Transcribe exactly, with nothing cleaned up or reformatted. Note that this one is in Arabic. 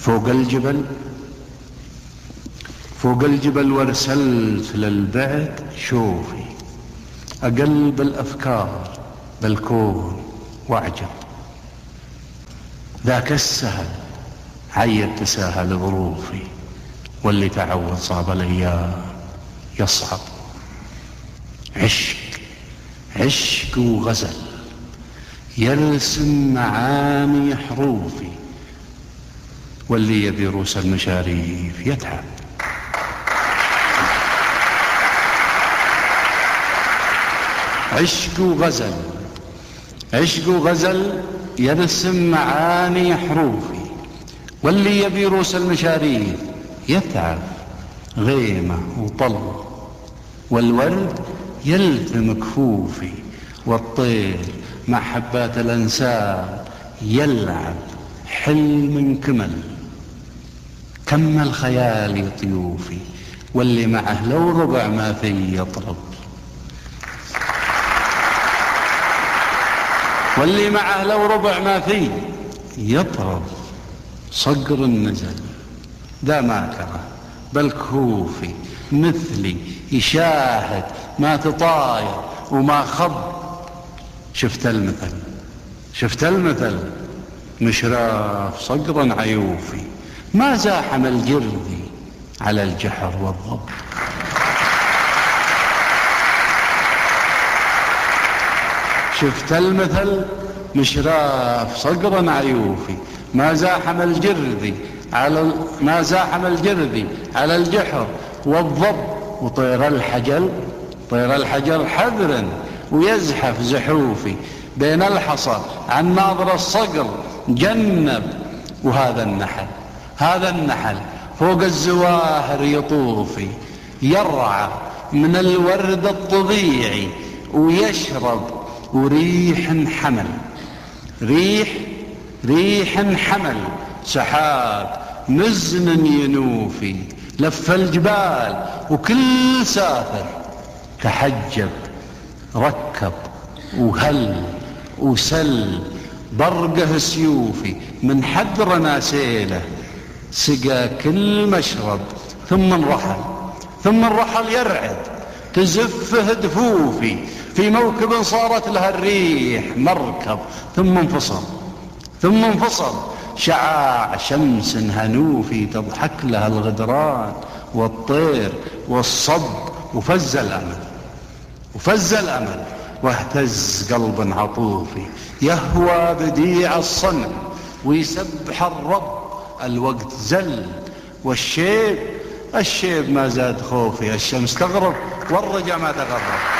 فوق الجبل فوق الجبل وارسلت للبعد شوفي، أقلب الأفكار بالكون وأعجب. ذاك السهل عيد تساهل ظروفي، واللي تعود صعب الأيام يصعب. عشق عشق وغزل يرسم معاني حروفي، واللي يبي روس المشاريف يتعب. عشق وغزل عشق وغزل يرسم معاني حروفي، واللي يبي روس المشاريف يتعب. غيمة وطل والورد يلتم كفوفي، والطير مع حبات الأنساب يلعب. حلم كمل كمل خيالي طيوفي، واللي معه لو ربع ما في يطرب. واللي معه لو ربع ما في يطرب. صقر النزل ذا ما كره بل كهوفي، مثلي يشاهد ما تطاير وما خض. شفت المثل شفت المثل مشراف صقر عيوفي، ما زاحم الجرذي على الجحر والضب. شفت المثل مشراف صقر عيوفي، ما زاحم الجرذي على ما زاحم الجرذي على الجحر والضب. وطير الحجل طير الحجر حذر ويزحف زحوفي، بين الحصى عن ناظر الصقر جنب. وهذا النحل هذا النحل فوق الزواهر يطوفي، يرعى من الورد الطبيعي ويشرب. وريح حمل ريح ريح حمل سحاب مزن ينوفي، لف الجبال وكل سافر تحجب. ركب وهل وسل برقه سيوفي، من حدر ناسيله سقى كل مشرب. ثم انرحل ثم انرحل يرعد تزفه دفوفي، في موكب صارت لها الريح مركب. ثم انفصل ثم انفصل شعاع شمس هنوفي، تضحك لها الغدران والطير والصب. وفز الأمل وفز الأمل واهتز قلب عطوفي، يهوى بديع الصنع ويسبح الرب. الوقت زل والشيب الشيب ما زاد خوفي، الشمس تغرب والرجع ما تغرب.